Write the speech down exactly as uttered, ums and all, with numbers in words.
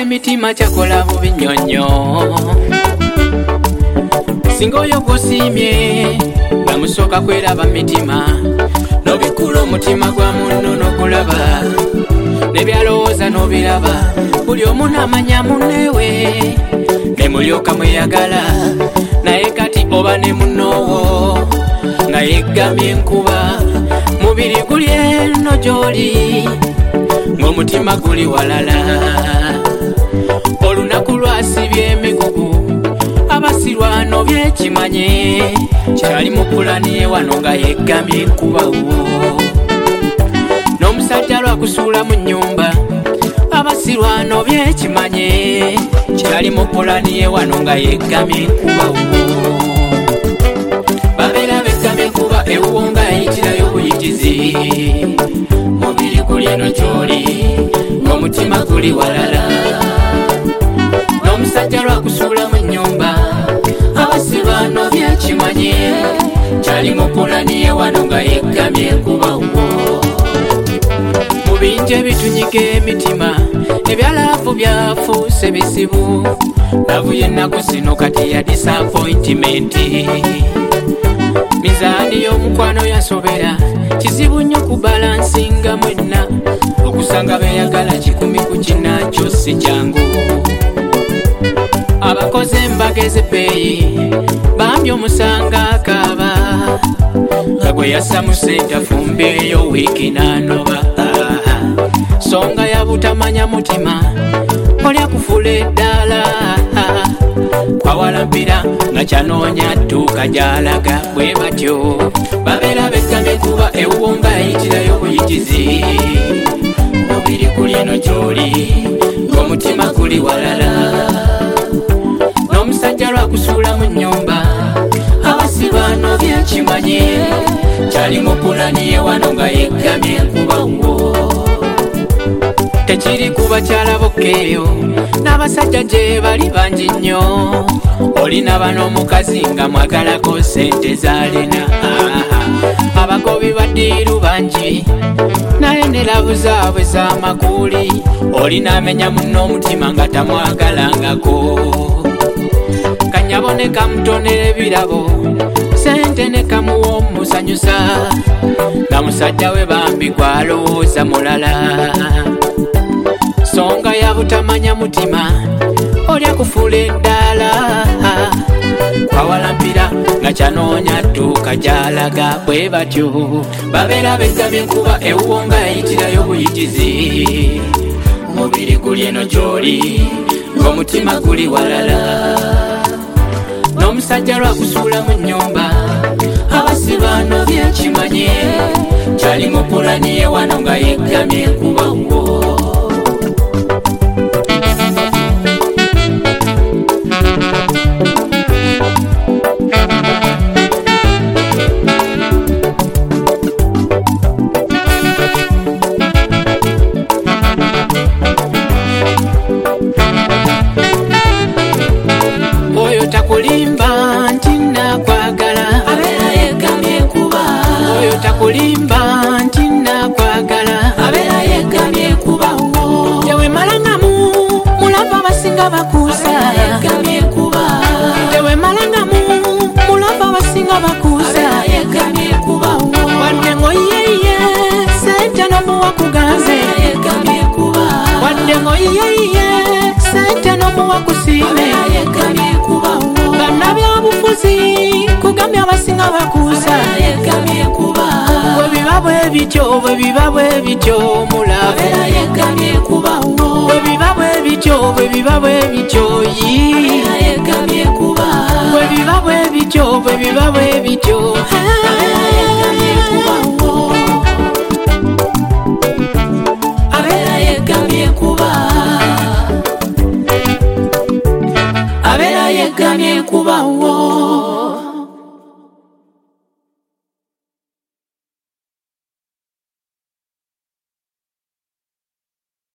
emitima kyakola bubi nnyonnyo singa oyo gusiimye nga musooka kweraba mitima nobikula omutima gwa munno n'ogulaba nebyalowooza n'obiraba buli omu n'amanya munneewe ne mulyoka mweyagala naye kati oba ne munnoowo nga yeggamye enkuba mubiri guli eno gy'oli ng'omutima guli walala olunaku lwasibye emigugu abasirwano byekimanye kyali mu pulani ye wano nga yeggamye enkubawo n'omusajja lwakusuula mu nnyumba abasirwano byekimanye kyali mu pulani ye wano nga yeggamye enkubawo babeera beggamye enkuba ewuwo nga yayitirayo buyitizi mubiri guli eno gy'oli ng'omutima guli walala n'omusajja lwakusuula mu nnyumba abasirwano byekimanye kyali mu pulani ye wano nga yeggamye enkubawo mu bingi ebitunyiga emitima ebyalaavu byafuuse bizibu laavu y'ennaku zino kati ya disappointimenti mizaani y'omukwano yasobera kizibu nnyo kubalansinga mwenna okusanga beeyagala kikumi ku kinakyo si kyangu abakoze embaga ez'ebbeeyi bambi omusanga akaaba nga gwe yasamuse tafumbeeyo wiiki n'anoba songa ya butamanya mutima olya kufuula eddaala kwawalampira nga kyanoonya dduuka gy'alaga bwe batyo babeera beggamye enkuba ewuwo nga yayitirayo buyitizi mubiri guli eno gy'oli ng'omutima guli walala n'omusajja lwakusuula mu nnyumba abasirwano byekimanye kyali mu pulani ye wano nga yeggamye enkubawo tekiri ku bakyala bokkeeyo n'abasajja gye bali bangi nnyo olina bano omukazi nga mwagalako sente z'alina abagobi baddiiru bangi naye ne labu zaabwe z'amakuuli olina amenya munno omutima nga tamwagalangako kanyabo ne kamutonera ebirabo sente ne kamuwa omusanyusa nga musajja we bambi gwalowooza mulala songa ya butamanya mutima olya kufuula eddaala kwawalampira nga kyanoonya dduuka gy'alaga bwe batyo babeera beggamye enkuba ewuwo nga yayitirayo buyitizi mubiri guli eno gy'oli ng'omutima guli walala n'omusajja lwakusuula mu nnyumba abasirwano byekimanye kyali mu pulani ye wano nga yeggamye enkubawo takulimba nti nakwagala abeera yeggamye enkuba oyo takulimba nti nakwagala abeera yeggamye enkuba tewe malangamu mulava abasinga bakuusa yeggamye enkuba tewe malangamu mulava abasinga bakuusa yeggamye enkuba wadde ngoyeye sente n'omuwa kuganze yeggamye enkuba wadde ngoyeye sente n'omuwa kusiime yeggamye enkuba bannabyabufuzi kugambya abasinga bakuusa yeggamye enkuba bwe biba bwe bityo bwe biba bwe bityo mulavu yeggamye enkuba bwe biba bwe bityo bwe biba bwe bityo yeggamye enkuba bwe biba bwe bityo bwe biba bwe bityo